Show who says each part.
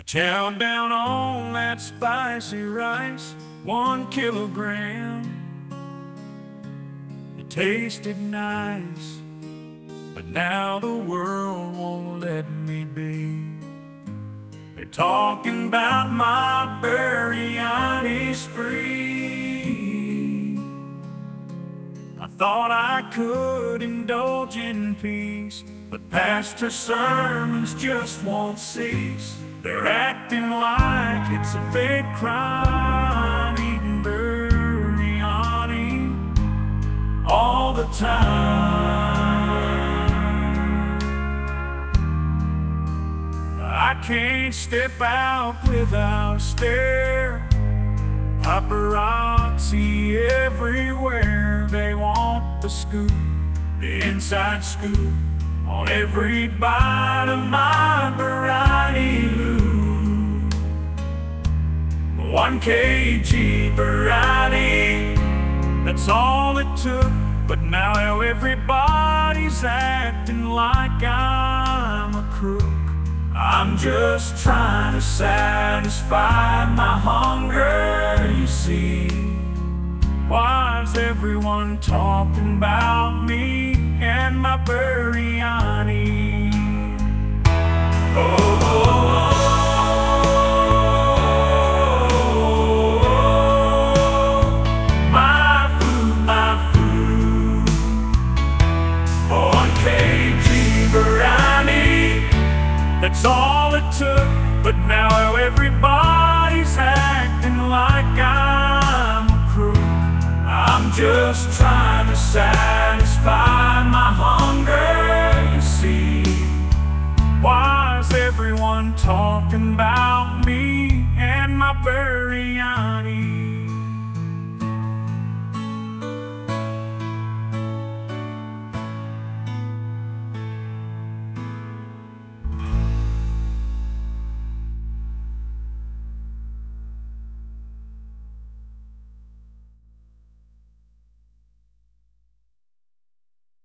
Speaker 1: Chow down on that spicy rice, 1 kilogram. It tasted nice, but now the world won't let me be. They're talking about my biryani spree. I thought I could indulge in peace, but pastor sermons just won't cease. They're acting like it's a big crime, eating biryani all the time. I can't step out without a stare. Paparazzi everywhere. They want the scoop, the inside scoop, on every bite of my biryani loop. 1 kg biryani, that's all it took. But now everybody's acting like I'm a crook. I'm just trying to satisfy my hunger, you see. Why's everyone talking about me and my biryani? Oh, oh, oh. That's all it took, but now everybody's acting like I'm a crook. I'm just trying to satisfy my hunger, you see. Why's everyone talking about me and my biryani?